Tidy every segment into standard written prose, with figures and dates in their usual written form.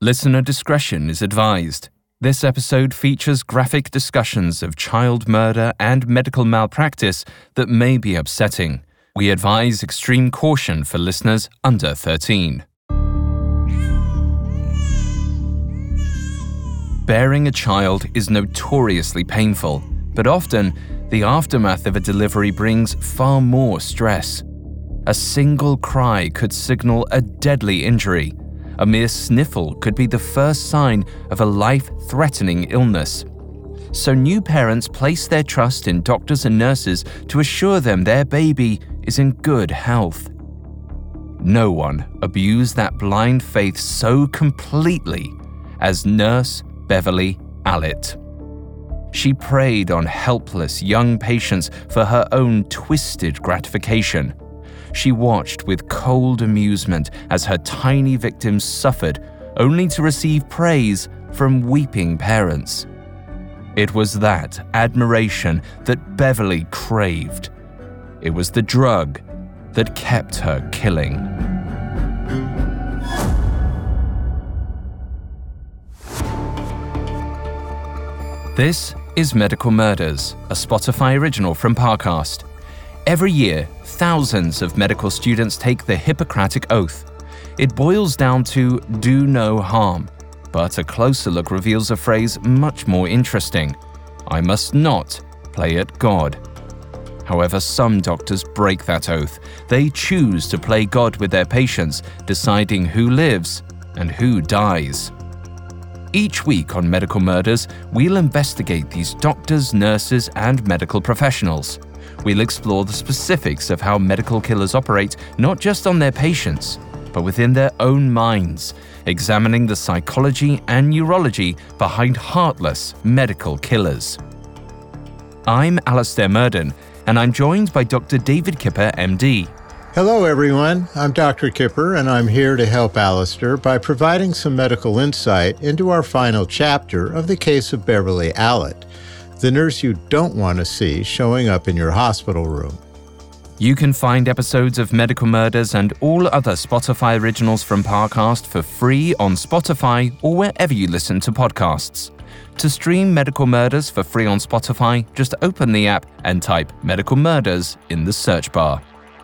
Listener discretion is advised. This episode features graphic discussions of child murder and medical malpractice that may be upsetting. We advise extreme caution for listeners under 13. Bearing a child is notoriously painful, but often the aftermath of a delivery brings far more stress. A single cry could signal a deadly injury. A mere sniffle could be the first sign of a life-threatening illness. So new parents place their trust in doctors and nurses to assure them their baby is in good health. No one abused that blind faith so completely as Nurse Beverly Allitt. She preyed on helpless young patients for her own twisted gratification. She watched with cold amusement as her tiny victims suffered, only to receive praise from weeping parents. It was that admiration that Beverly craved. It was the drug that kept her killing. This is Medical Murders, a Spotify original from Parcast. Every year, thousands of medical students take the Hippocratic Oath. It boils down to do no harm, but a closer look reveals a phrase much more interesting. I must not play at God. However, some doctors break that oath. They choose to play God with their patients, deciding who lives and who dies. Each week on Medical Murders, we'll investigate these doctors, nurses, and medical professionals. We'll explore the specifics of how medical killers operate not just on their patients, but within their own minds, examining the psychology and neurology behind heartless medical killers. I'm Alastair Murden, and I'm joined by Dr. David Kipper, MD. Hello, everyone. I'm Dr. Kipper, and I'm here to help Alastair by providing some medical insight into our final chapter of the case of Beverly Allitt, the nurse you don't want to see showing up in your hospital room. You can find episodes of Medical Murders and all other Spotify originals from Parcast for free on Spotify or wherever you listen to podcasts. To stream Medical Murders for free on Spotify, just open the app and type Medical Murders in the search bar.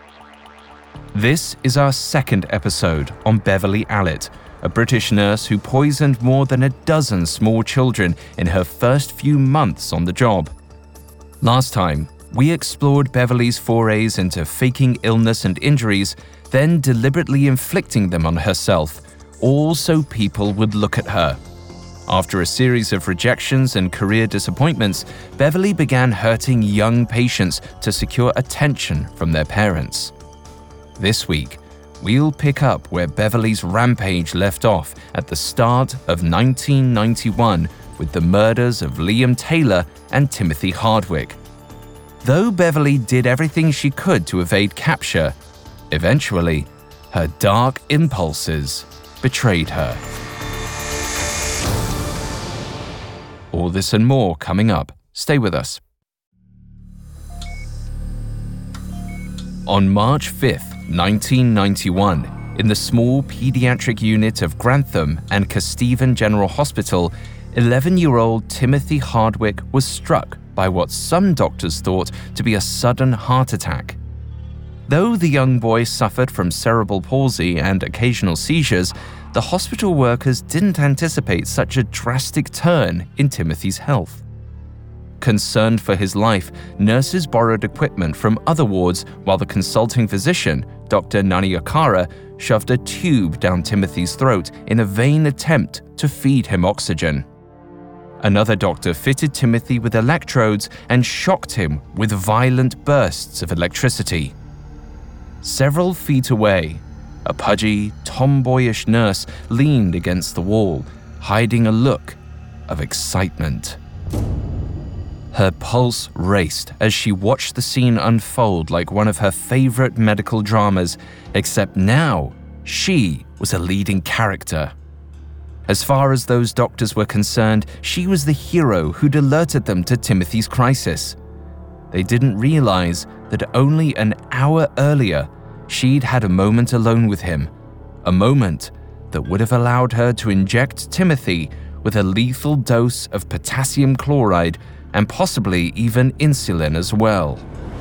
This is our second episode on Beverly Allitt, a British nurse who poisoned more than a dozen small children in her first few months on the job. Last time, we explored Beverly's forays into faking illness and injuries, then deliberately inflicting them on herself, all so people would look at her. After a series of rejections and career disappointments, Beverly began hurting young patients to secure attention from their parents. This week, we'll pick up where Beverly's rampage left off at the start of 1991 with the murders of Liam Taylor and Timothy Hardwick. Though Beverly did everything she could to evade capture, eventually, her dark impulses betrayed her. All this and more coming up. Stay with us. On March 5th, 1991, in the small pediatric unit of Grantham and Kesteven General Hospital, 11-year-old Timothy Hardwick was struck by what some doctors thought to be a sudden heart attack. Though the young boy suffered from cerebral palsy and occasional seizures, the hospital workers didn't anticipate such a drastic turn in Timothy's health. Concerned for his life, nurses borrowed equipment from other wards while the consulting physician, Dr. Nani Okara, shoved a tube down Timothy's throat in a vain attempt to feed him oxygen. Another doctor fitted Timothy with electrodes and shocked him with violent bursts of electricity. Several feet away, a pudgy, tomboyish nurse leaned against the wall, hiding a look of excitement. Her pulse raced as she watched the scene unfold like one of her favorite medical dramas, except now she was a leading character. As far as those doctors were concerned, she was the hero who'd alerted them to Timothy's crisis. They didn't realize that only an hour earlier, she'd had a moment alone with him, a moment that would have allowed her to inject Timothy with a lethal dose of potassium chloride and possibly even insulin as well.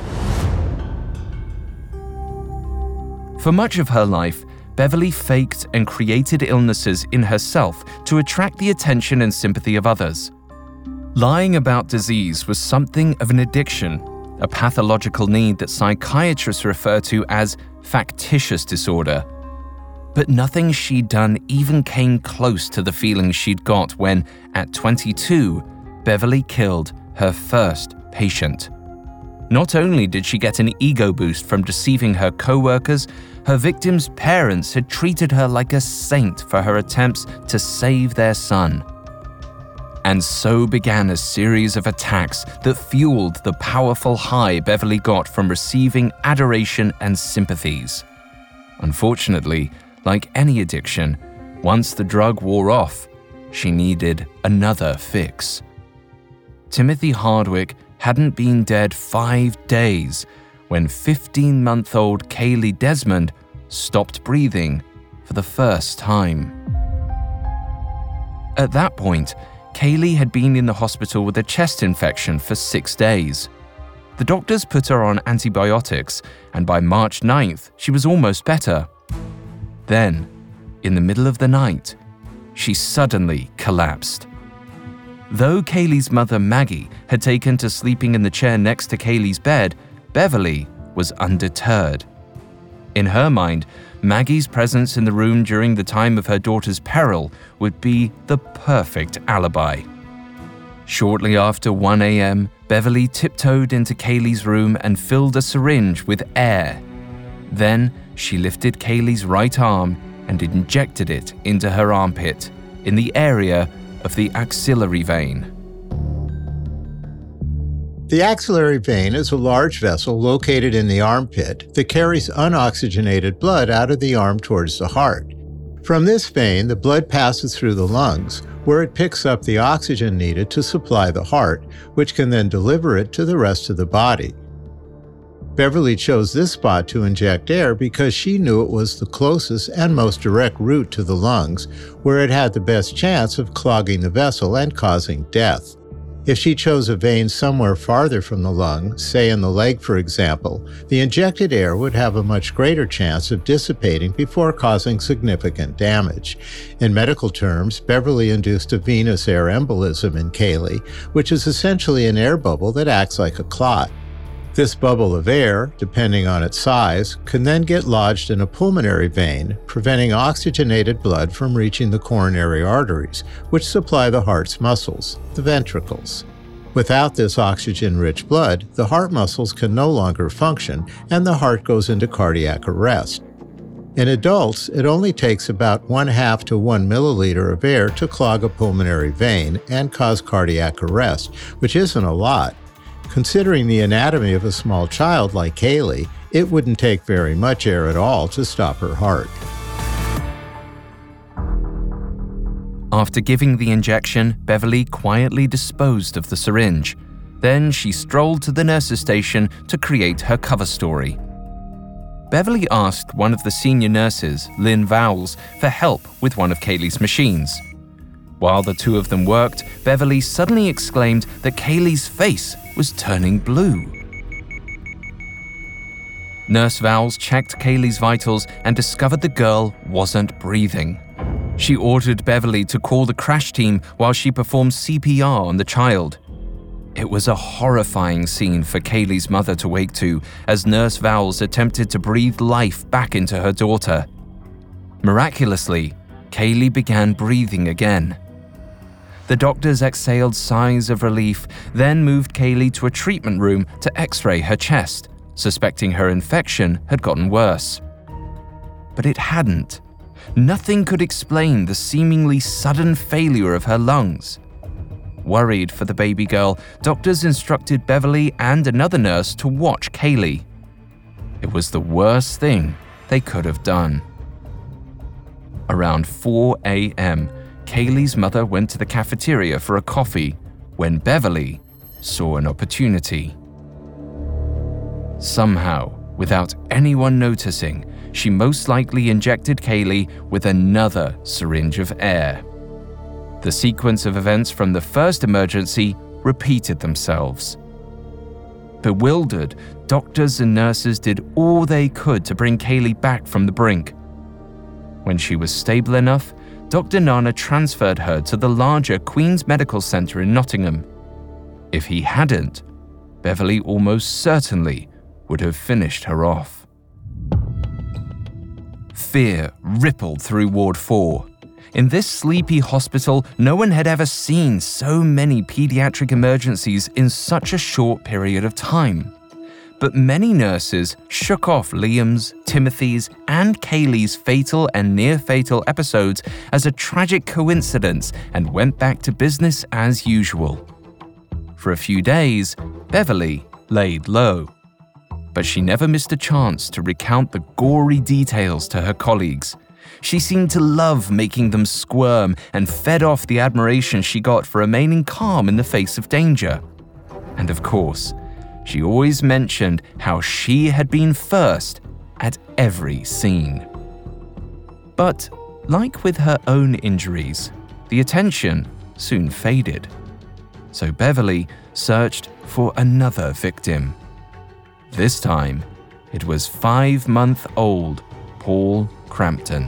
For much of her life, Beverly faked and created illnesses in herself to attract the attention and sympathy of others. Lying about disease was something of an addiction, a pathological need that psychiatrists refer to as factitious disorder. But nothing she'd done even came close to the feelings she'd got when, at 22, Beverly killed her first patient. Not only did she get an ego boost from deceiving her co-workers, her victim's parents had treated her like a saint for her attempts to save their son. And so began a series of attacks that fueled the powerful high Beverly got from receiving adoration and sympathies. Unfortunately, like any addiction, once the drug wore off, she needed another fix. Timothy Hardwick hadn't been dead 5 days when 15-month-old Kaylee Desmond stopped breathing for the first time. At that point, Kaylee had been in the hospital with a chest infection for 6 days. The doctors put her on antibiotics, and by March 9th, she was almost better. Then, in the middle of the night, she suddenly collapsed. Though Kaylee's mother, Maggie, had taken to sleeping in the chair next to Kaylee's bed, Beverly was undeterred. In her mind, Maggie's presence in the room during the time of her daughter's peril would be the perfect alibi. Shortly after 1 a.m., Beverly tiptoed into Kaylee's room and filled a syringe with air. Then, she lifted Kaylee's right arm and injected it into her armpit, in the area of the axillary vein. The axillary vein is a large vessel located in the armpit that carries unoxygenated blood out of the arm towards the heart. From this vein, the blood passes through the lungs, where it picks up the oxygen needed to supply the heart, which can then deliver it to the rest of the body. Beverly chose this spot to inject air because she knew it was the closest and most direct route to the lungs, where it had the best chance of clogging the vessel and causing death. If she chose a vein somewhere farther from the lung, say in the leg for example, the injected air would have a much greater chance of dissipating before causing significant damage. In medical terms, Beverly induced a venous air embolism in Kaylee, which is essentially an air bubble that acts like a clot. This bubble of air, depending on its size, can then get lodged in a pulmonary vein, preventing oxygenated blood from reaching the coronary arteries, which supply the heart's muscles, the ventricles. Without this oxygen-rich blood, the heart muscles can no longer function, and the heart goes into cardiac arrest. In adults, it only takes about 1/2 to 1 milliliter of air to clog a pulmonary vein and cause cardiac arrest, which isn't a lot. Considering the anatomy of a small child like Kaylee, it wouldn't take very much air at all to stop her heart. After giving the injection, Beverly quietly disposed of the syringe. Then she strolled to the nurse's station to create her cover story. Beverly asked one of the senior nurses, Lynn Vowles, for help with one of Kaylee's machines. While the two of them worked, Beverly suddenly exclaimed that Kaylee's face was turning blue. Nurse Vowles checked Kaylee's vitals and discovered the girl wasn't breathing. She ordered Beverly to call the crash team while she performed CPR on the child. It was a horrifying scene for Kaylee's mother to wake to as Nurse Vowles attempted to breathe life back into her daughter. Miraculously, Kaylee began breathing again. The doctors exhaled sighs of relief, then moved Kaylee to a treatment room to x-ray her chest, suspecting her infection had gotten worse. But it hadn't. Nothing could explain the seemingly sudden failure of her lungs. Worried for the baby girl, doctors instructed Beverly and another nurse to watch Kaylee. It was the worst thing they could have done. Around 4 a.m., Kaylee's mother went to the cafeteria for a coffee when Beverly saw an opportunity. Somehow, without anyone noticing, she most likely injected Kaylee with another syringe of air. The sequence of events from the first emergency repeated themselves. Bewildered, doctors and nurses did all they could to bring Kaylee back from the brink. When she was stable enough, Dr. Nana transferred her to the larger Queen's Medical Center in Nottingham. If he hadn't, Beverly almost certainly would have finished her off. Fear rippled through Ward 4. In this sleepy hospital, no one had ever seen so many pediatric emergencies in such a short period of time. But many nurses shook off Liam's, Timothy's, and Kaylee's fatal and near-fatal episodes as a tragic coincidence and went back to business as usual. For a few days, Beverly laid low. But she never missed a chance to recount the gory details to her colleagues. She seemed to love making them squirm and fed off the admiration she got for remaining calm in the face of danger. And of course, she always mentioned how she had been first at every scene. But, like with her own injuries, the attention soon faded. So Beverly searched for another victim. This time, it was 5-month-old Paul Crampton.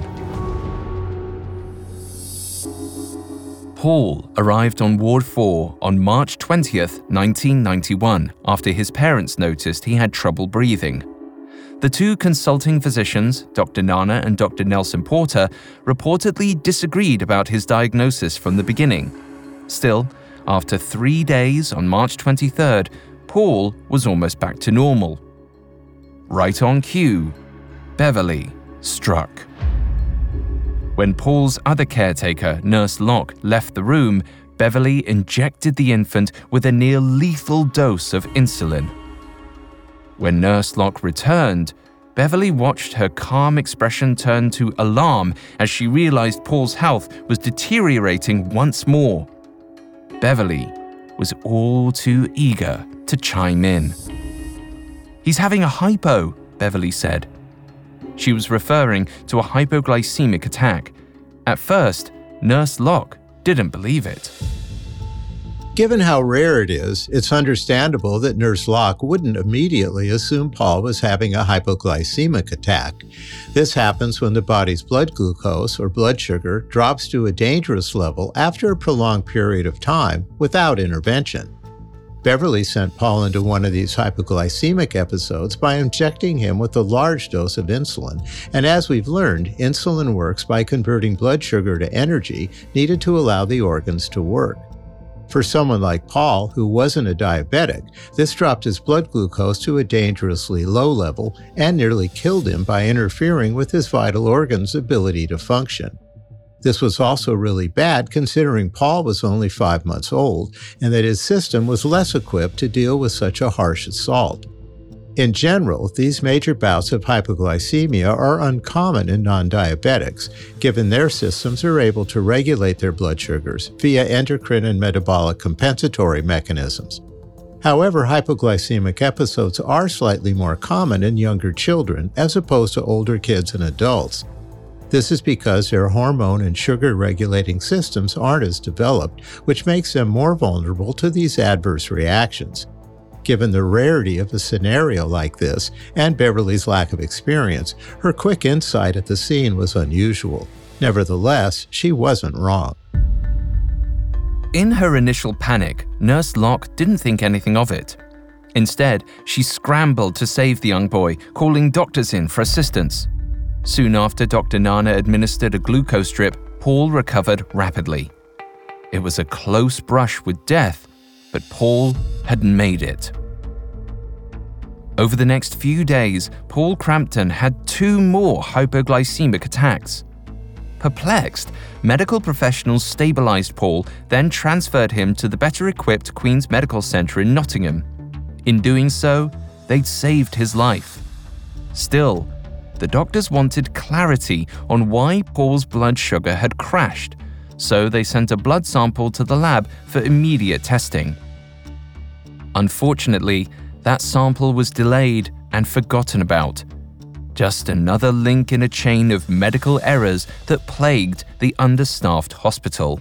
Paul arrived on Ward 4 on March 20th, 1991, after his parents noticed he had trouble breathing. The two consulting physicians, Dr. Nana and Dr. Nelson Porter, reportedly disagreed about his diagnosis from the beginning. Still, after 3 days on March 23rd, Paul was almost back to normal. Right on cue, Beverly struck. When Paul's other caretaker, Nurse Locke, left the room, Beverly injected the infant with a near-lethal dose of insulin. When Nurse Locke returned, Beverly watched her calm expression turn to alarm as she realized Paul's health was deteriorating once more. Beverly was all too eager to chime in. "He's having a hypo," Beverly said. She was referring to a hypoglycemic attack. At first, Nurse Locke didn't believe it. Given how rare it is, it's understandable that Nurse Locke wouldn't immediately assume Paul was having a hypoglycemic attack. This happens when the body's blood glucose, or blood sugar, drops to a dangerous level after a prolonged period of time without intervention. Beverly sent Paul into one of these hypoglycemic episodes by injecting him with a large dose of insulin, and as we've learned, insulin works by converting blood sugar to energy needed to allow the organs to work. For someone like Paul, who wasn't a diabetic, this dropped his blood glucose to a dangerously low level and nearly killed him by interfering with his vital organs' ability to function. This was also really bad considering Paul was only 5 months old and that his system was less equipped to deal with such a harsh assault. In general, these major bouts of hypoglycemia are uncommon in non-diabetics, given their systems are able to regulate their blood sugars via endocrine and metabolic compensatory mechanisms. However, hypoglycemic episodes are slightly more common in younger children as opposed to older kids and adults. This is because their hormone and sugar-regulating systems aren't as developed, which makes them more vulnerable to these adverse reactions. Given the rarity of a scenario like this and Beverly's lack of experience, her quick insight at the scene was unusual. Nevertheless, she wasn't wrong. In her initial panic, Nurse Locke didn't think anything of it. Instead, she scrambled to save the young boy, calling doctors in for assistance. Soon after Dr. Nana administered a glucose drip, Paul recovered rapidly. It was a close brush with death, but Paul had made it. Over the next few days, Paul Crampton had 2 more hypoglycemic attacks. Perplexed, medical professionals stabilized Paul, then transferred him to the better-equipped Queen's Medical Center in Nottingham. In doing so, they'd saved his life. Still, the doctors wanted clarity on why Paul's blood sugar had crashed, so they sent a blood sample to the lab for immediate testing. Unfortunately, that sample was delayed and forgotten about. Just another link in a chain of medical errors that plagued the understaffed hospital.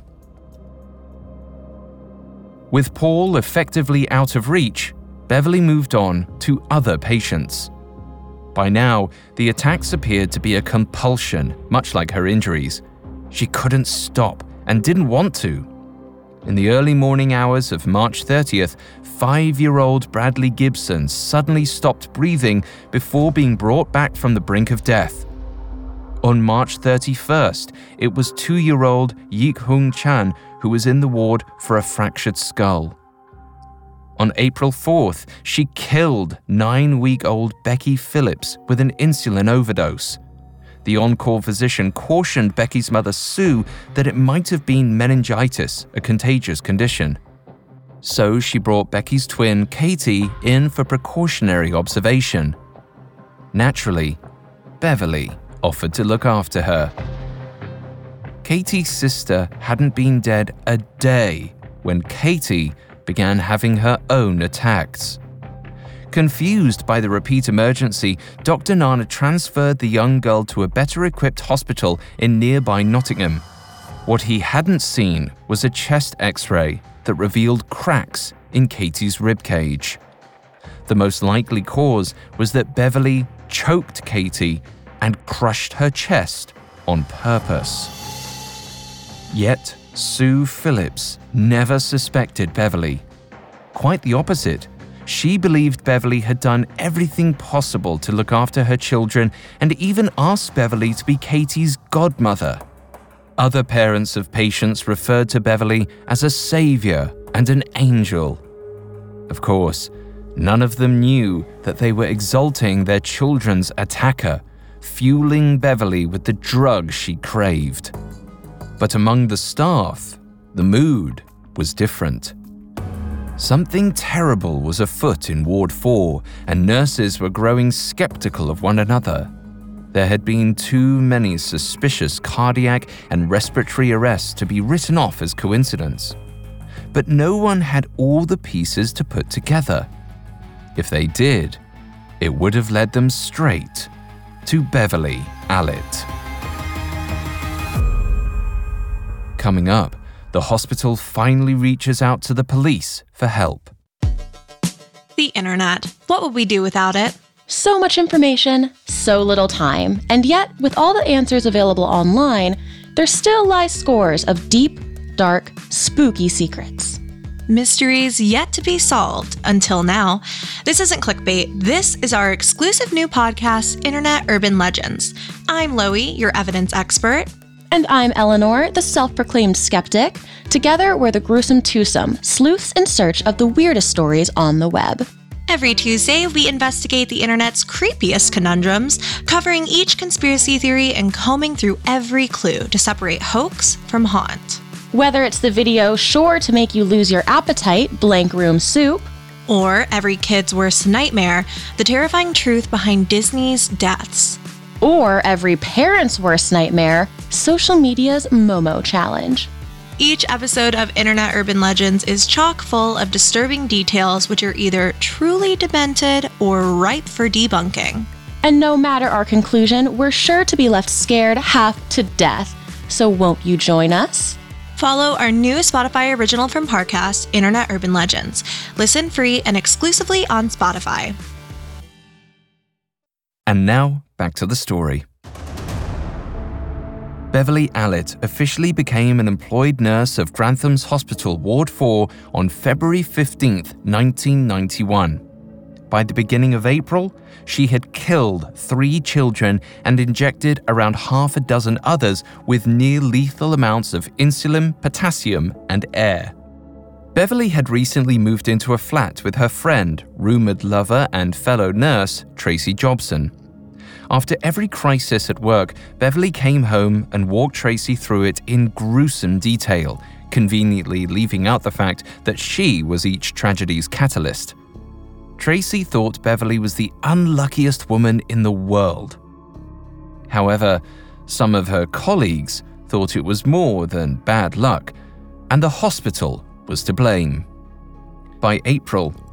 With Paul effectively out of reach, Beverly moved on to other patients. By now, the attacks appeared to be a compulsion, much like her injuries. She couldn't stop and didn't want to. In the early morning hours of March 30th, 5-year-old Bradley Gibson suddenly stopped breathing before being brought back from the brink of death. On March 31st, it was 2-year-old Yik-Hung Chan who was in the ward for a fractured skull. On April 4th, she killed 9-week-old Becky Phillips with an insulin overdose. The on-call physician cautioned Becky's mother, Sue, that it might have been meningitis, a contagious condition. So she brought Becky's twin, Katie, in for precautionary observation. Naturally, Beverly offered to look after her. Katie's sister hadn't been dead a day when Katie began having her own attacks. Confused by the repeat emergency, Dr. Nana transferred the young girl to a better-equipped hospital in nearby Nottingham. What he hadn't seen was a chest X-ray that revealed cracks in Katie's ribcage. The most likely cause was that Beverly choked Katie and crushed her chest on purpose. Yet, Sue Phillips never suspected Beverly. Quite the opposite. She believed Beverly had done everything possible to look after her children and even asked Beverly to be Katie's godmother. Other parents of patients referred to Beverly as a savior and an angel. Of course, none of them knew that they were exalting their children's attacker, fueling Beverly with the drug she craved. But among the staff, the mood was different. Something terrible was afoot in Ward 4, and nurses were growing skeptical of one another. There had been too many suspicious cardiac and respiratory arrests to be written off as coincidence. But no one had all the pieces to put together. If they did, it would have led them straight to Beverly Allitt. Coming up, the hospital finally reaches out to the police for help. The internet. What would we do without it? So much information, so little time, and yet, with all the answers available online, there still lie scores of deep, dark, spooky secrets. Mysteries yet to be solved until now. This isn't clickbait. This is our exclusive new podcast, Internet Urban Legends. I'm Loie, your evidence expert. And I'm Eleanor, the self-proclaimed skeptic. Together, we're the gruesome twosome, sleuths in search of the weirdest stories on the web. Every Tuesday, we investigate the internet's creepiest conundrums, covering each conspiracy theory and combing through every clue to separate hoax from haunt. Whether it's the video sure to make you lose your appetite, Blank Room Soup, or every kid's worst nightmare, the terrifying truth behind Disney's deaths. Or every parent's worst nightmare, social media's Momo challenge. Each episode of Internet Urban Legends is chock full of disturbing details which are either truly demented or ripe for debunking. And no matter our conclusion, we're sure to be left scared half to death. So won't you join us? Follow our new Spotify original from Parcast, Internet Urban Legends. Listen free and exclusively on Spotify. And now, back to the story. Beverly Allitt officially became an employed nurse of Grantham's Hospital, Ward 4, on February 15, 1991. By the beginning of April, she had killed 3 children and injected around half a dozen others with near-lethal amounts of insulin, potassium, and air. Beverly had recently moved into a flat with her friend, rumored lover and fellow nurse, Tracy Jobson. After every crisis at work, Beverly came home and walked Tracy through it in gruesome detail, conveniently leaving out the fact that she was each tragedy's catalyst. Tracy thought Beverly was the unluckiest woman in the world. However, some of her colleagues thought it was more than bad luck, and the hospital was to blame. By April,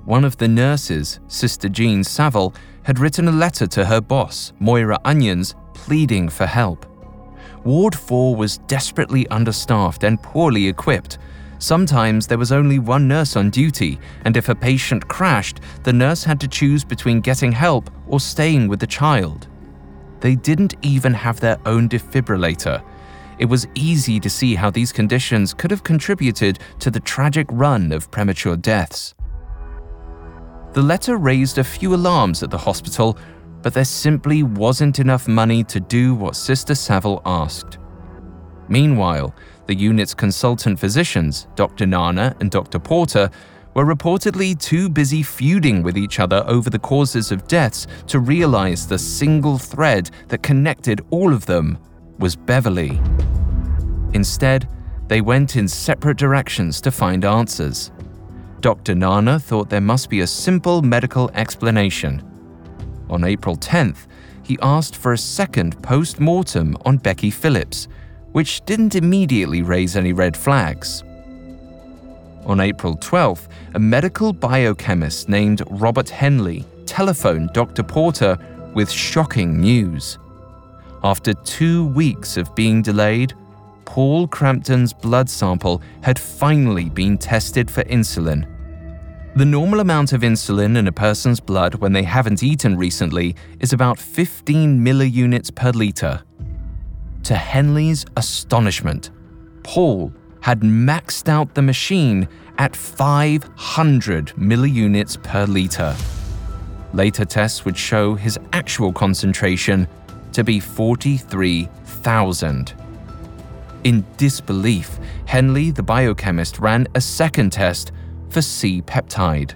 One of the nurses, Sister Jean Saville, had written a letter to her boss, Moira Onions, pleading for help. Ward 4 was desperately understaffed and poorly equipped. Sometimes there was only one nurse on duty, and if a patient crashed, the nurse had to choose between getting help or staying with the child. They didn't even have their own defibrillator. It was easy to see how these conditions could have contributed to the tragic run of premature deaths. The letter raised a few alarms at the hospital, but there simply wasn't enough money to do what Sister Saville asked. Meanwhile, the unit's consultant physicians, Dr. Nana and Dr. Porter, were reportedly too busy feuding with each other over the causes of deaths to realize the single thread that connected all of them was Beverly. Instead, they went in separate directions to find answers. Dr. Nana thought there must be a simple medical explanation. On April 10th, he asked for a second post-mortem on Becky Phillips, which didn't immediately raise any red flags. On April 12th, a medical biochemist named Robert Henley telephoned Dr. Porter with shocking news. After 2 weeks of being delayed, Paul Crampton's blood sample had finally been tested for insulin. The normal amount of insulin in a person's blood when they haven't eaten recently is about 15 milliunits per liter. To Henley's astonishment, Paul had maxed out the machine at 500 milliunits per liter. Later tests would show his actual concentration to be 43,000. In disbelief, Henley, the biochemist, ran a second test for C-peptide.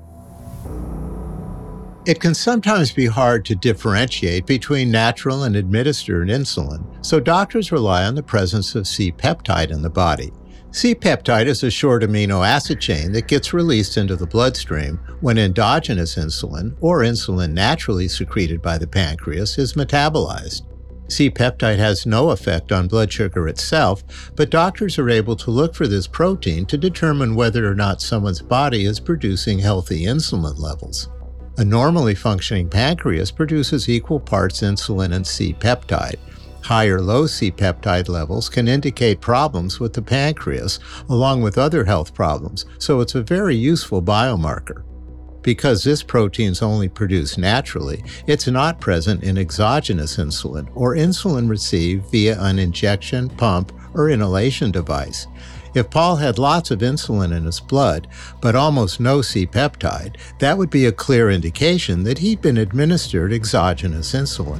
It can sometimes be hard to differentiate between natural and administered insulin, so doctors rely on the presence of C-peptide in the body. C-peptide is a short amino acid chain that gets released into the bloodstream when endogenous insulin, or insulin naturally secreted by the pancreas, is metabolized. C-peptide has no effect on blood sugar itself, but doctors are able to look for this protein to determine whether or not someone's body is producing healthy insulin levels. A normally functioning pancreas produces equal parts insulin and C-peptide. High or low C-peptide levels can indicate problems with the pancreas, along with other health problems, so it's a very useful biomarker. Because this protein's only produced naturally, it's not present in exogenous insulin, or insulin received via an injection, pump, or inhalation device. If Paul had lots of insulin in his blood, but almost no C-peptide, that would be a clear indication that he'd been administered exogenous insulin.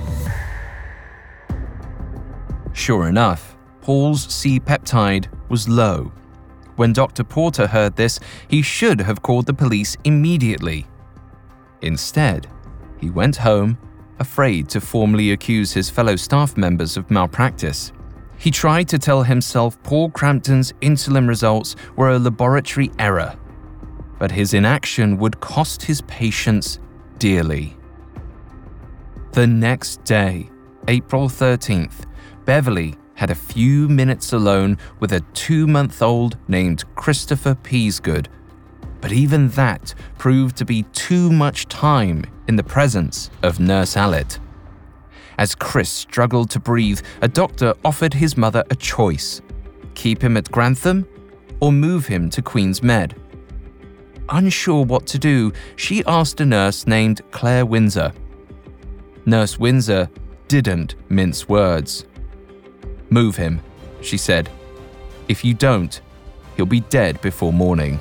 Sure enough, Paul's C-peptide was low. When Dr. Porter heard this, he should have called the police immediately. Instead, he went home, afraid to formally accuse his fellow staff members of malpractice. He tried to tell himself Paul Crampton's insulin results were a laboratory error, but his inaction would cost his patients dearly. The next day, April 13th, Beverly had a few minutes alone with a 2-month-old named Christopher Peasgood, but even that proved to be too much time in the presence of Nurse Allett. As Chris struggled to breathe, a doctor offered his mother a choice: keep him at Grantham or move him to Queen's Med. Unsure what to do, she asked a nurse named Claire Windsor. Nurse Windsor didn't mince words. "Move him," she said. "If you don't, he'll be dead before morning."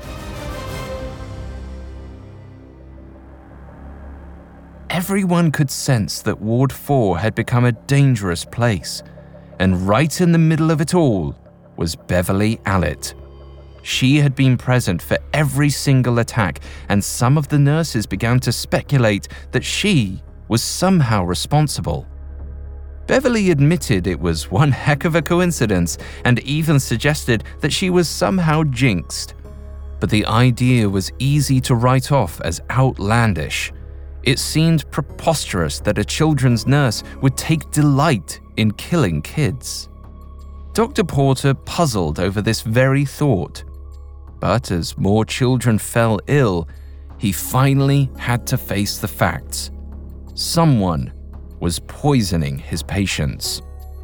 Everyone could sense that Ward 4 had become a dangerous place, and right in the middle of it all was Beverly Allett. She had been present for every single attack, and some of the nurses began to speculate that she was somehow responsible. Beverly admitted it was one heck of a coincidence and even suggested that she was somehow jinxed. But the idea was easy to write off as outlandish. It seemed preposterous that a children's nurse would take delight in killing kids. Dr. Porter puzzled over this very thought. But as more children fell ill, he finally had to face the facts. Someone was poisoning his patients.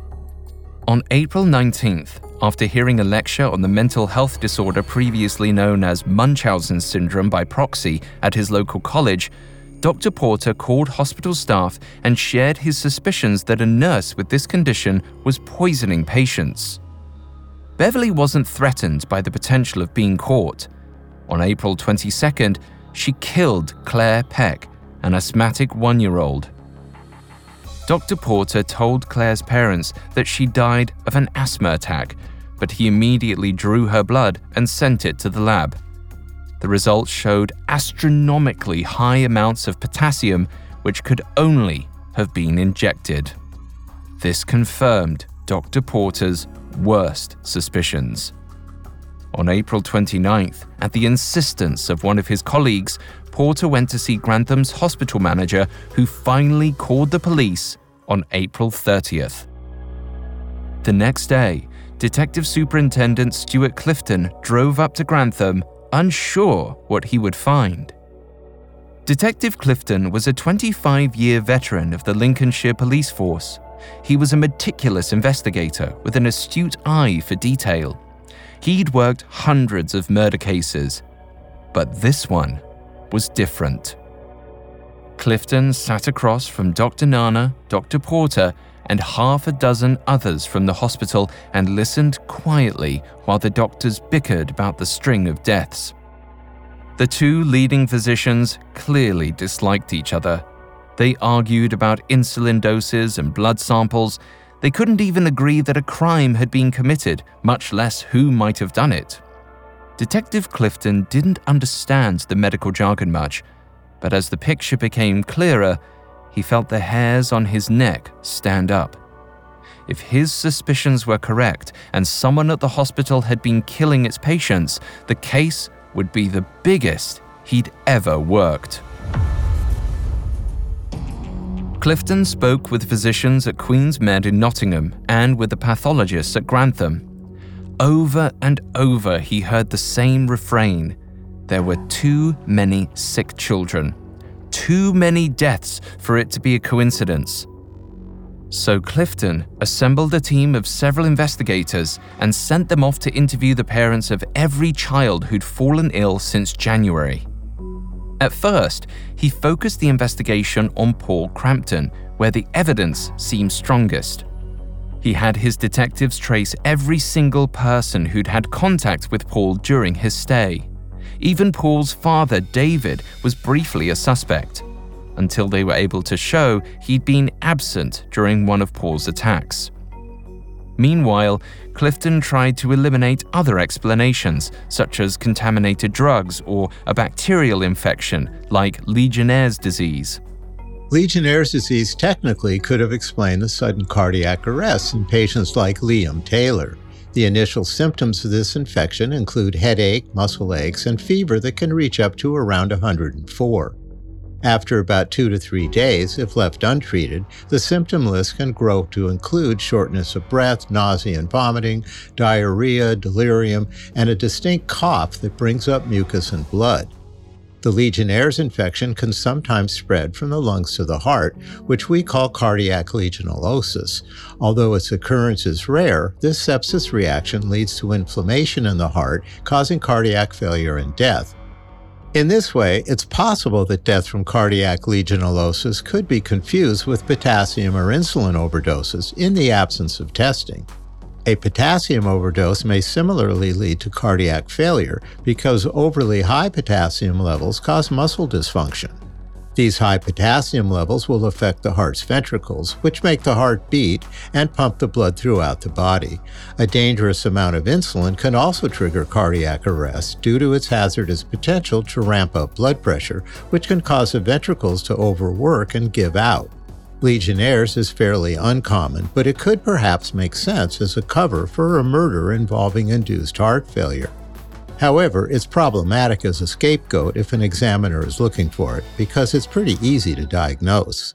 On April 19th, after hearing a lecture on the mental health disorder previously known as Munchausen syndrome by proxy at his local college, Dr. Porter called hospital staff and shared his suspicions that a nurse with this condition was poisoning patients. Beverly wasn't threatened by the potential of being caught. On April 22nd, she killed Claire Peck, an asthmatic 1-year-old. Dr. Porter told Claire's parents that she died of an asthma attack, but he immediately drew her blood and sent it to the lab. The results showed astronomically high amounts of potassium, which could only have been injected. This confirmed Dr. Porter's worst suspicions. On April 29th, at the insistence of one of his colleagues, Porter went to see Grantham's hospital manager, who finally called the police on April 30th. The next day, Detective Superintendent Stuart Clifton drove up to Grantham, unsure what he would find. Detective Clifton was a 25-year veteran of the Lincolnshire Police Force. He was a meticulous investigator with an astute eye for detail. He'd worked hundreds of murder cases, but this one was different. Clifton sat across from Dr. Nana, Dr. Porter, and half a dozen others from the hospital and listened quietly while the doctors bickered about the string of deaths. The two leading physicians clearly disliked each other. They argued about insulin doses and blood samples. They couldn't even agree that a crime had been committed, much less who might have done it. Detective Clifton didn't understand the medical jargon much, but as the picture became clearer, he felt the hairs on his neck stand up. If his suspicions were correct and someone at the hospital had been killing its patients, the case would be the biggest he'd ever worked. Clifton spoke with physicians at Queen's Med in Nottingham and with the pathologists at Grantham. Over and over he heard the same refrain. There were too many sick children. Too many deaths for it to be a coincidence. So Clifton assembled a team of several investigators and sent them off to interview the parents of every child who'd fallen ill since January. At first, he focused the investigation on Paul Crampton, where the evidence seemed strongest. He had his detectives trace every single person who'd had contact with Paul during his stay. Even Paul's father, David, was briefly a suspect, until they were able to show he'd been absent during one of Paul's attacks. Meanwhile, Clifton tried to eliminate other explanations, such as contaminated drugs or a bacterial infection like Legionnaire's disease. Legionnaire's disease technically could have explained the sudden cardiac arrest in patients like Liam Taylor. The initial symptoms of this infection include headache, muscle aches, and fever that can reach up to around 104. After about 2 to 3 days, if left untreated, the symptom list can grow to include shortness of breath, nausea and vomiting, diarrhea, delirium, and a distinct cough that brings up mucus and blood. The Legionnaire's infection can sometimes spread from the lungs to the heart, which we call cardiac legionellosis. Although its occurrence is rare, this sepsis reaction leads to inflammation in the heart, causing cardiac failure and death. In this way, it's possible that death from cardiac legionellosis could be confused with potassium or insulin overdoses in the absence of testing. A potassium overdose may similarly lead to cardiac failure because overly high potassium levels cause muscle dysfunction. These high potassium levels will affect the heart's ventricles, which make the heart beat and pump the blood throughout the body. A dangerous amount of insulin can also trigger cardiac arrest due to its hazardous potential to ramp up blood pressure, which can cause the ventricles to overwork and give out. Legionnaire's is fairly uncommon, but it could perhaps make sense as a cover for a murder involving induced heart failure. However, it's problematic as a scapegoat if an examiner is looking for it, because it's pretty easy to diagnose.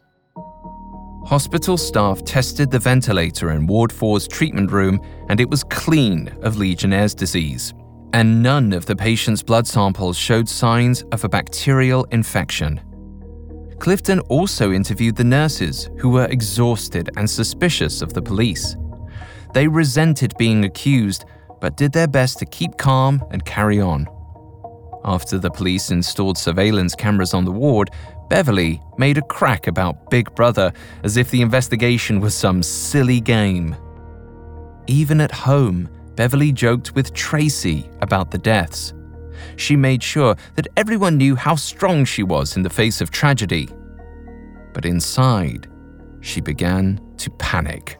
Hospital staff tested the ventilator in Ward 4's treatment room, and it was clean of Legionnaire's disease. and none of the patient's blood samples showed signs of a bacterial infection. Clifton also interviewed the nurses, who were exhausted and suspicious of the police. They resented being accused, but did their best to keep calm and carry on. After the police installed surveillance cameras on the ward, Beverly made a crack about Big Brother as if the investigation was some silly game. Even at home, Beverly joked with Tracy about the deaths. She made sure that everyone knew how strong she was in the face of tragedy. But inside, she began to panic.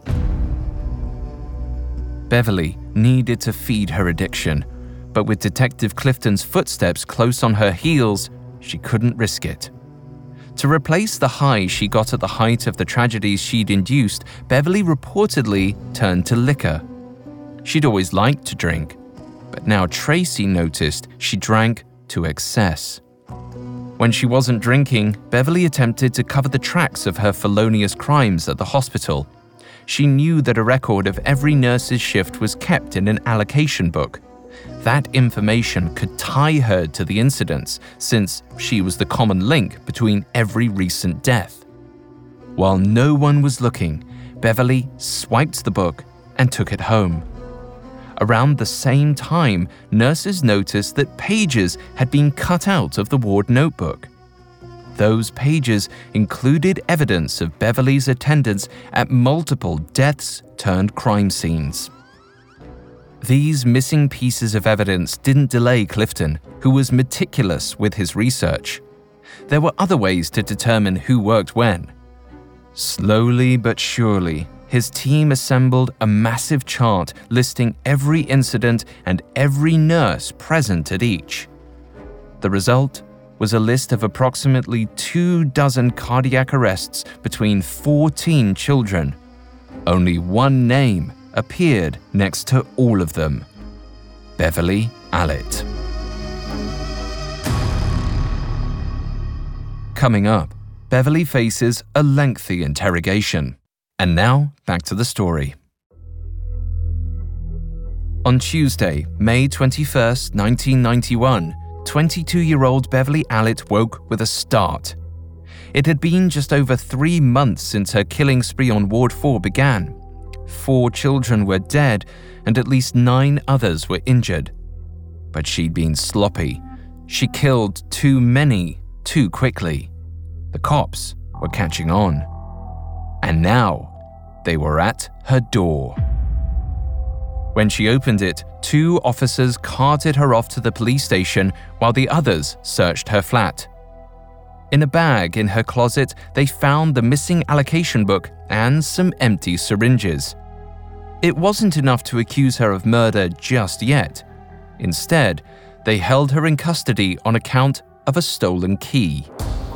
Beverly needed to feed her addiction, but with Detective Clifton's footsteps close on her heels, she couldn't risk it. To replace the high she got at the height of the tragedies she'd induced, Beverly reportedly turned to liquor. She'd always liked to drink, but now Tracy noticed she drank to excess. When she wasn't drinking, Beverly attempted to cover the tracks of her felonious crimes at the hospital. She knew that a record of every nurse's shift was kept in an allocation book. That information could tie her to the incidents, since she was the common link between every recent death. While no one was looking, Beverly swiped the book and took it home. Around the same time, nurses noticed that pages had been cut out of the ward notebook. Those pages included evidence of Beverly's attendance at multiple deaths-turned-crime scenes. These missing pieces of evidence didn't delay Clifton, who was meticulous with his research. There were other ways to determine who worked when. Slowly but surely, his team assembled a massive chart listing every incident and every nurse present at each. The result was a list of approximately 24 cardiac arrests between 14 children. Only one name appeared next to all of them: Beverly Allitt. Coming up, Beverly faces a lengthy interrogation. And now, back to the story. On Tuesday, May 21st, 1991, 22-year-old Beverly Allitt woke with a start. It had been just over 3 months since her killing spree on Ward 4 began. 4 children were dead, and at least 9 others were injured. But she'd been sloppy. She killed too many, too quickly. The cops were catching on. And now, they were at her door. When she opened it, 2 officers carted her off to the police station while the others searched her flat. In a bag in her closet, they found the missing allocation book and some empty syringes. It wasn't enough to accuse her of murder just yet. Instead, they held her in custody on account of a stolen key.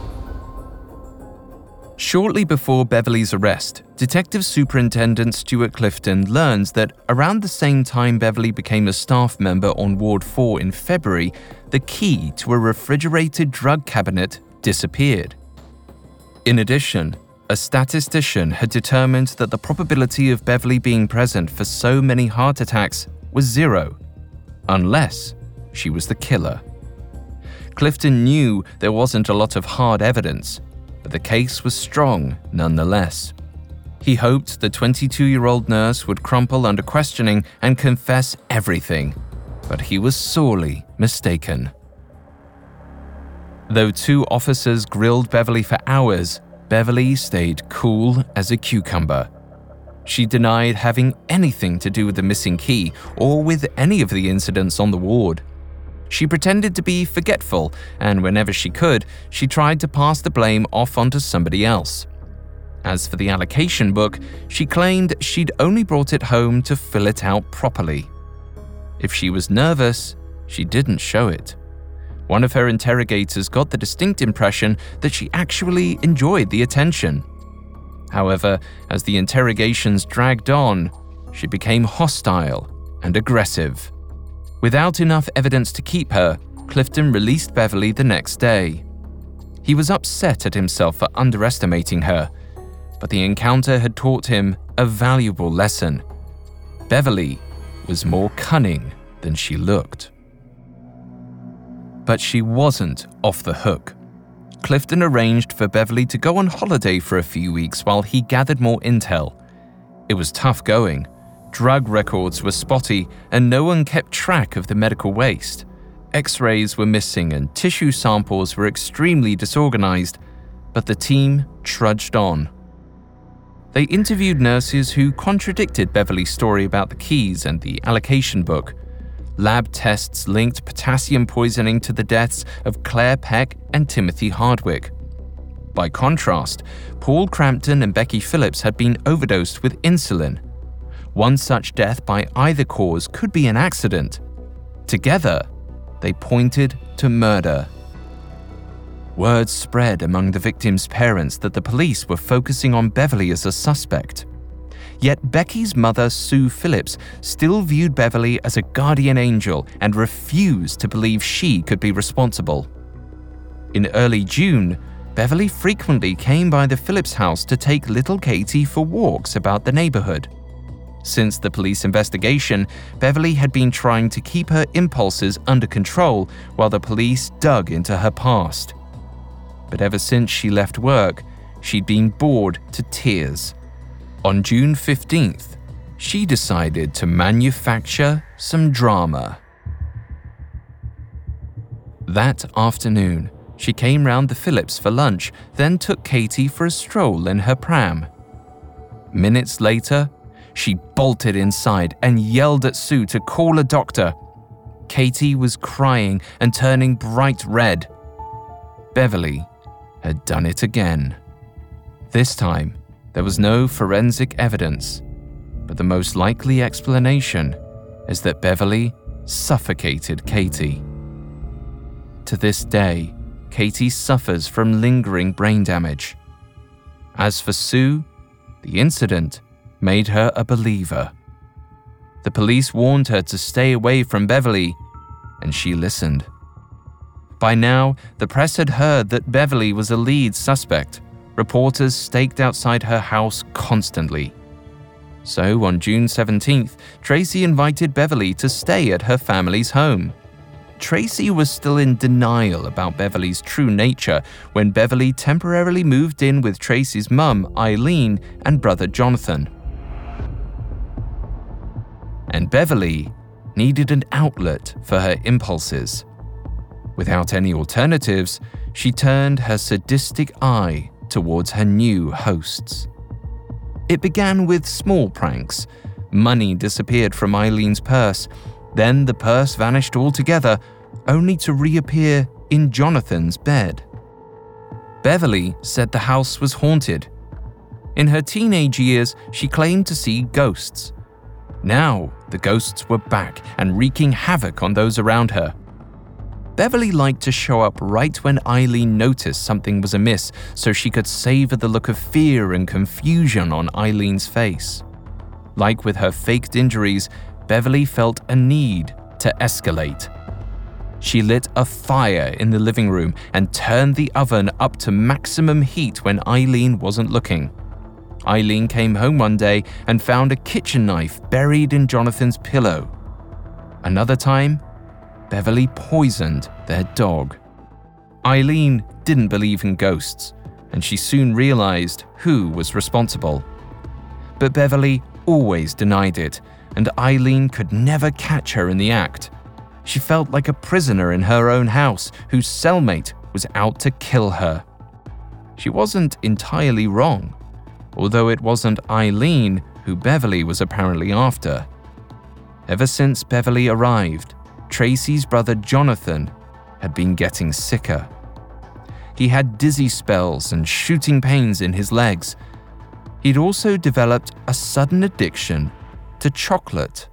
Shortly before Beverly's arrest, Detective Superintendent Stuart Clifton learns that around the same time Beverly became a staff member on Ward 4 in February, the key to a refrigerated drug cabinet disappeared. In addition, a statistician had determined that the probability of Beverly being present for so many heart attacks was 0, unless she was the killer. Clifton knew there wasn't a lot of hard evidence, but the case was strong nonetheless. He hoped the 22-year-old nurse would crumple under questioning and confess everything, but he was sorely mistaken. Though 2 officers grilled Beverly for hours, Beverly stayed cool as a cucumber. She denied having anything to do with the missing key or with any of the incidents on the ward. She pretended to be forgetful, and whenever she could, she tried to pass the blame off onto somebody else. As for the allocation book, she claimed she'd only brought it home to fill it out properly. If she was nervous, she didn't show it. One of her interrogators got the distinct impression that she actually enjoyed the attention. However, as the interrogations dragged on, she became hostile and aggressive. Without enough evidence to keep her, Clifton released Beverly the next day. He was upset at himself for underestimating her, but the encounter had taught him a valuable lesson. Beverly was more cunning than she looked. But she wasn't off the hook. Clifton arranged for Beverly to go on holiday for a few weeks while he gathered more intel. It was tough going. Drug records were spotty, and no one kept track of the medical waste. X-rays were missing and tissue samples were extremely disorganized, but the team trudged on. They interviewed nurses who contradicted Beverly's story about the keys and the allocation book. Lab tests linked potassium poisoning to the deaths of Claire Peck and Timothy Hardwick. By contrast, Paul Crampton and Becky Phillips had been overdosed with insulin. One such death by either cause could be an accident. Together, they pointed to murder. Word spread among the victims' parents that the police were focusing on Beverly as a suspect. Yet Becky's mother, Sue Phillips, still viewed Beverly as a guardian angel and refused to believe she could be responsible. In early June, Beverly frequently came by the Phillips house to take little Katie for walks about the neighborhood. Since the police investigation, Beverly had been trying to keep her impulses under control while the police dug into her past. But ever since she left work, she'd been bored to tears. On June 15th, she decided to manufacture some drama. That afternoon, she came round the Phillips for lunch, then took Katie for a stroll in her pram. Minutes later, she bolted inside and yelled at Sue to call a doctor. Katie was crying and turning bright red. Beverly had done it again. This time, there was no forensic evidence, but the most likely explanation is that Beverly suffocated Katie. To this day, Katie suffers from lingering brain damage. As for Sue, the incident made her a believer. The police warned her to stay away from Beverly, and she listened. By now, the press had heard that Beverly was a lead suspect. Reporters staked outside her house constantly. So on June 17th, Tracy invited Beverly to stay at her family's home. Tracy was still in denial about Beverly's true nature when Beverly temporarily moved in with Tracy's mum, Eileen, and brother Jonathan. And Beverly needed an outlet for her impulses. Without any alternatives, she turned her sadistic eye towards her new hosts. It began with small pranks. Money disappeared from Eileen's purse. Then the purse vanished altogether, only to reappear in Jonathan's bed. Beverly said the house was haunted. In her teenage years, she claimed to see ghosts. Now, the ghosts were back and wreaking havoc on those around her. Beverly liked to show up right when Eileen noticed something was amiss so she could savor the look of fear and confusion on Eileen's face. Like with her faked injuries, Beverly felt a need to escalate. She lit a fire in the living room and turned the oven up to maximum heat when Eileen wasn't looking. Eileen came home one day and found a kitchen knife buried in Jonathan's pillow. Another time, Beverly poisoned their dog. Eileen didn't believe in ghosts, and she soon realized who was responsible. But Beverly always denied it, and Eileen could never catch her in the act. She felt like a prisoner in her own house whose cellmate was out to kill her. She wasn't entirely wrong, although it wasn't Eileen who Beverly was apparently after. Ever since Beverly arrived, Tracy's brother Jonathan had been getting sicker. He had dizzy spells and shooting pains in his legs. He'd also developed a sudden addiction to chocolate.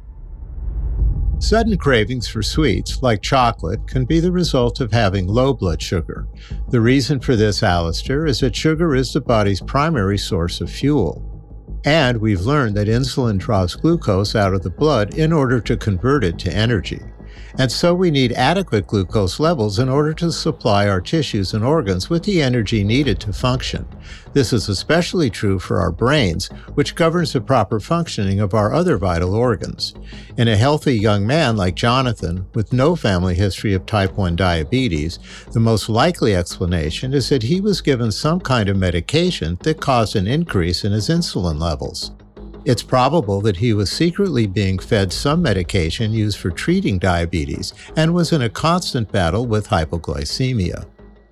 Sudden cravings for sweets, like chocolate, can be the result of having low blood sugar. The reason for this, Alistair, is that sugar is the body's primary source of fuel. And we've learned that insulin draws glucose out of the blood in order to convert it to energy. And so we need adequate glucose levels in order to supply our tissues and organs with the energy needed to function. This is especially true for our brains, which governs the proper functioning of our other vital organs. In a healthy young man like Jonathan, with no family history of type 1 diabetes, the most likely explanation is that he was given some kind of medication that caused an increase in his insulin levels. It's probable that he was secretly being fed some medication used for treating diabetes and was in a constant battle with hypoglycemia.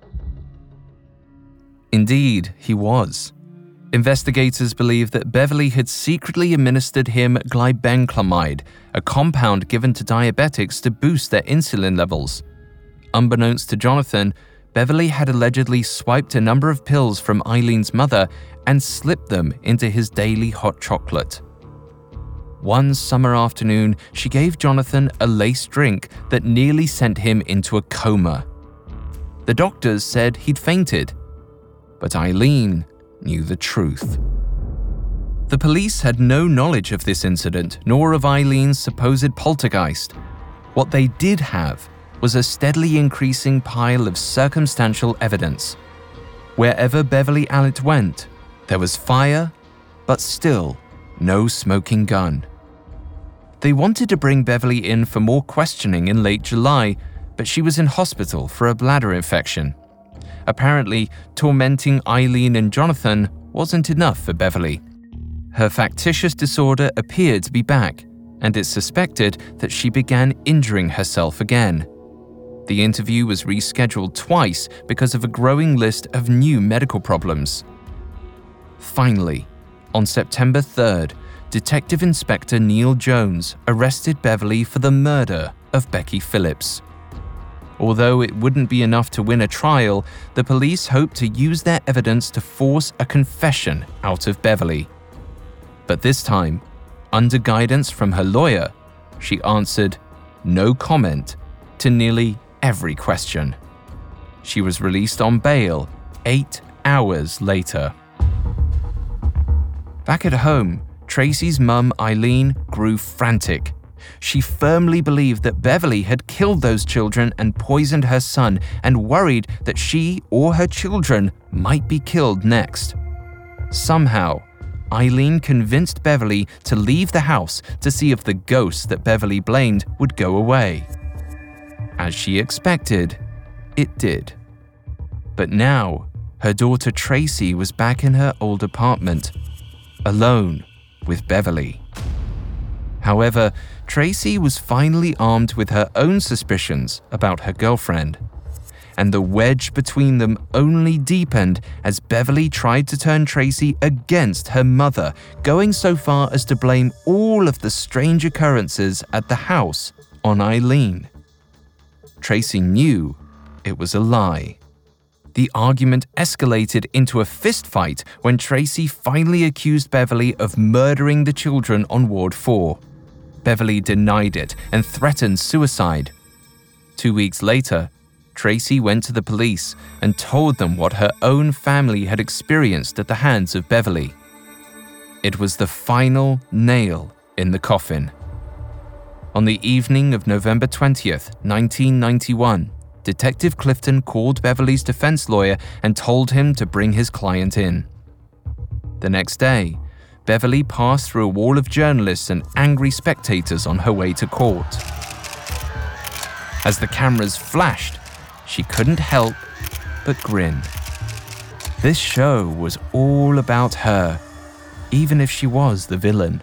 Indeed, he was. Investigators believe that Beverly had secretly administered him glibenclamide, a compound given to diabetics to boost their insulin levels. Unbeknownst to Jonathan, Beverly had allegedly swiped a number of pills from Eileen's mother and slipped them into his daily hot chocolate. One summer afternoon, she gave Jonathan a laced drink that nearly sent him into a coma. The doctors said he'd fainted, but Eileen knew the truth. The police had no knowledge of this incident, nor of Eileen's supposed poltergeist. What they did have was a steadily increasing pile of circumstantial evidence. Wherever Beverly Allitt went, there was fire, but still no smoking gun. They wanted to bring Beverly in for more questioning in late July, but she was in hospital for a bladder infection. Apparently, tormenting Eileen and Jonathan wasn't enough for Beverly. Her factitious disorder appeared to be back, and it's suspected that she began injuring herself again. The interview was rescheduled twice because of a growing list of new medical problems. Finally, on September 3rd, Detective Inspector Neil Jones arrested Beverly for the murder of Becky Phillips. Although it wouldn't be enough to win a trial, the police hoped to use their evidence to force a confession out of Beverly. But this time, under guidance from her lawyer, she answered no comment to nearly every question. She was released on bail 8 hours later. Back at home, Tracy's mum, Eileen, grew frantic. She firmly believed that Beverly had killed those children and poisoned her son, and worried that she or her children might be killed next. Somehow, Eileen convinced Beverly to leave the house to see if the ghost that Beverly blamed would go away. As she expected, it did. But now, her daughter Tracy was back in her old apartment, alone with Beverly. However, Tracy was finally armed with her own suspicions about her girlfriend, and the wedge between them only deepened as Beverly tried to turn Tracy against her mother, going so far as to blame all of the strange occurrences at the house on Eileen. Tracy knew it was a lie. The argument escalated into a fistfight when Tracy finally accused Beverly of murdering the children on Ward 4. Beverly denied it and threatened suicide. 2 weeks later, Tracy went to the police and told them what her own family had experienced at the hands of Beverly. It was the final nail in the coffin. On the evening of November 20th, 1991, Detective Clifton called Beverly's defense lawyer and told him to bring his client in. The next day, Beverly passed through a wall of journalists and angry spectators on her way to court. As the cameras flashed, she couldn't help but grin. This show was all about her, even if she was the villain.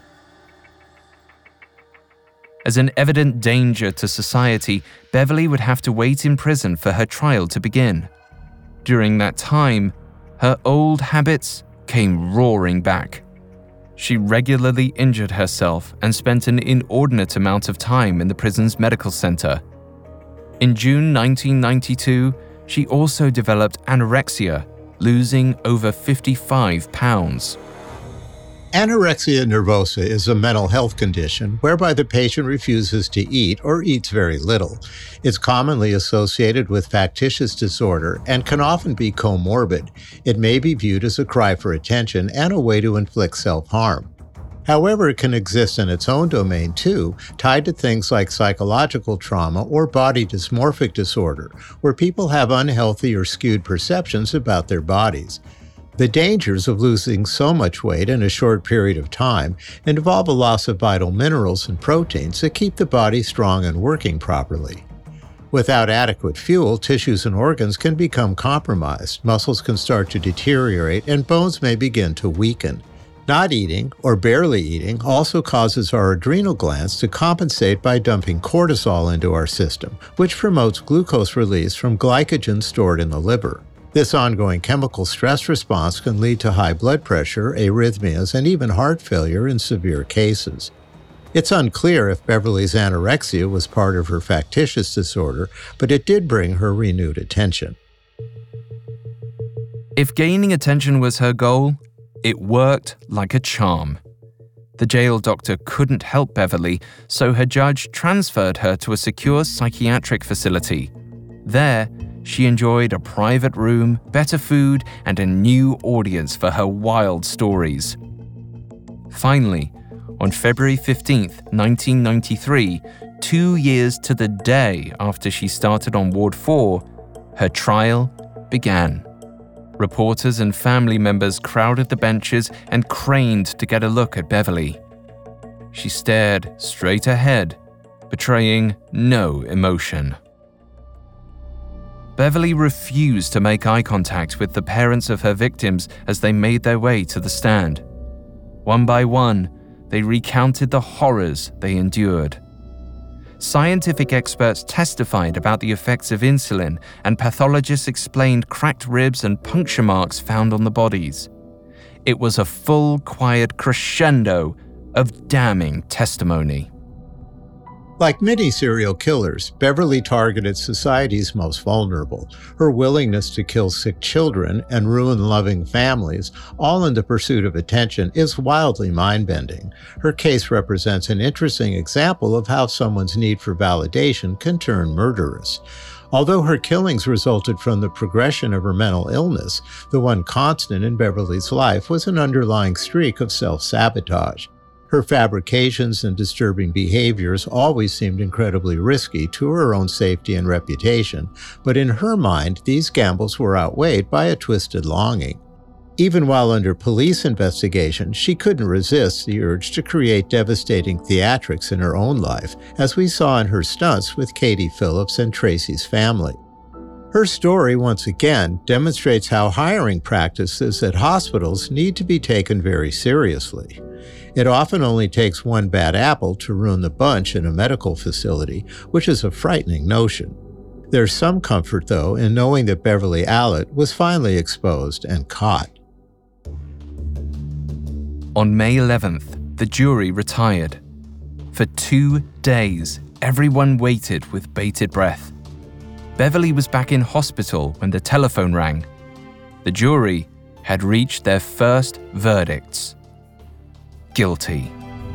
As an evident danger to society, Beverly would have to wait in prison for her trial to begin. During that time, her old habits came roaring back. She regularly injured herself and spent an inordinate amount of time in the prison's medical center. In June 1992, she also developed anorexia, losing over 55 pounds. Anorexia nervosa is a mental health condition whereby the patient refuses to eat or eats very little. It's commonly associated with factitious disorder and can often be comorbid. It may be viewed as a cry for attention and a way to inflict self-harm. However, it can exist in its own domain too, tied to things like psychological trauma or body dysmorphic disorder, where people have unhealthy or skewed perceptions about their bodies. The dangers of losing so much weight in a short period of time involve a loss of vital minerals and proteins that keep the body strong and working properly. Without adequate fuel, tissues and organs can become compromised, muscles can start to deteriorate, and bones may begin to weaken. Not eating, or barely eating, also causes our adrenal glands to compensate by dumping cortisol into our system, which promotes glucose release from glycogen stored in the liver. This ongoing chemical stress response can lead to high blood pressure, arrhythmias, and even heart failure in severe cases. It's unclear if Beverly's anorexia was part of her factitious disorder, but it did bring her renewed attention. If gaining attention was her goal, it worked like a charm. The jail doctor couldn't help Beverly, so her judge transferred her to a secure psychiatric facility. There, she enjoyed a private room, better food, and a new audience for her wild stories. Finally, on February 15, 1993, 2 years to the day after she started on Ward 4, her trial began. Reporters and family members crowded the benches and craned to get a look at Beverly. She stared straight ahead, betraying no emotion. Beverly refused to make eye contact with the parents of her victims as they made their way to the stand. One by one, they recounted the horrors they endured. Scientific experts testified about the effects of insulin, and pathologists explained cracked ribs and puncture marks found on the bodies. It was a full, quiet crescendo of damning testimony. Like many serial killers, Beverly targeted society's most vulnerable. Her willingness to kill sick children and ruin loving families, all in the pursuit of attention, is wildly mind-bending. Her case represents an interesting example of how someone's need for validation can turn murderous. Although her killings resulted from the progression of her mental illness, the one constant in Beverly's life was an underlying streak of self-sabotage. Her fabrications and disturbing behaviors always seemed incredibly risky to her own safety and reputation, but in her mind, these gambles were outweighed by a twisted longing. Even while under police investigation, she couldn't resist the urge to create devastating theatrics in her own life, as we saw in her stunts with Katie Phillips and Tracy's family. Her story, once again, demonstrates how hiring practices at hospitals need to be taken very seriously. It often only takes one bad apple to ruin the bunch in a medical facility, which is a frightening notion. There's some comfort, though, in knowing that Beverly Allitt was finally exposed and caught. On May 11th, the jury retired. For 2 days, everyone waited with bated breath. Beverly was back in hospital when the telephone rang. The jury had reached their first verdicts. Guilty.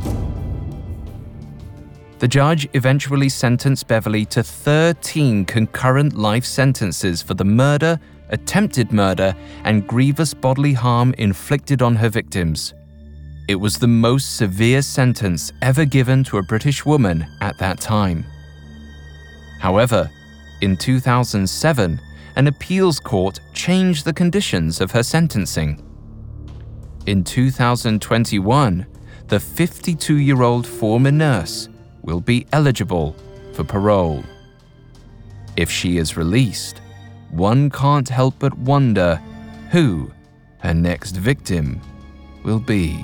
The judge eventually sentenced Beverly to 13 concurrent life sentences for the murder, attempted murder, and grievous bodily harm inflicted on her victims. It was the most severe sentence ever given to a British woman at that time. However, in 2007, an appeals court changed the conditions of her sentencing. In 2021, the 52-year-old former nurse will be eligible for parole. If she is released, one can't help but wonder who her next victim will be.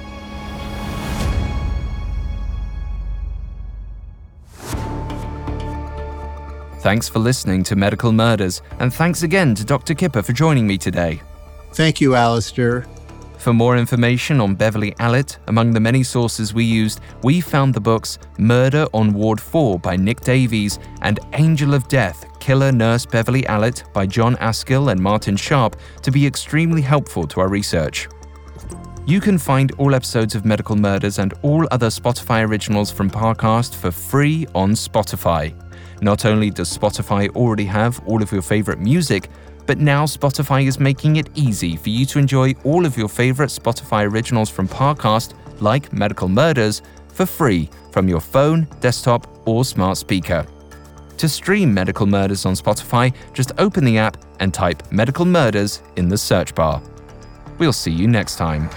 Thanks for listening to Medical Murders, and thanks again to Dr. Kipper for joining me today. Thank you, Alistair. For more information on Beverly Allitt, among the many sources we used, we found the books Murder on Ward 4 by Nick Davies and Angel of Death, Killer Nurse Beverly Allitt by John Askill and Martin Sharp to be extremely helpful to our research. You can find all episodes of Medical Murders and all other Spotify originals from Parcast for free on Spotify. Not only does Spotify already have all of your favorite music, but now Spotify is making it easy for you to enjoy all of your favorite Spotify originals from Parcast like Medical Murders, for free from your phone, desktop, or smart speaker. To stream Medical Murders on Spotify, just open the app and type Medical Murders in the search bar. We'll see you next time.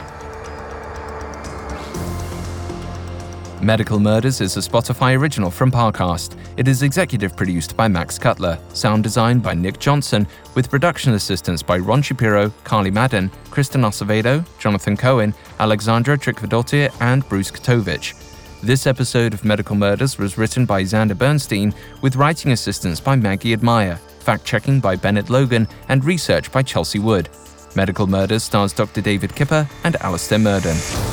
Medical Murders is a Spotify original from Parcast. It is executive produced by Max Cutler, sound designed by Nick Johnson, with production assistance by Ron Shapiro, Carly Madden, Kristen Acevedo, Jonathan Cohen, Alexandra Trickvidottir, and Bruce Katovich. This episode of Medical Murders was written by Xander Bernstein, with writing assistance by Maggie Admire, fact-checking by Bennett Logan, and research by Chelsea Wood. Medical Murders stars Dr. David Kipper and Alistair Murden.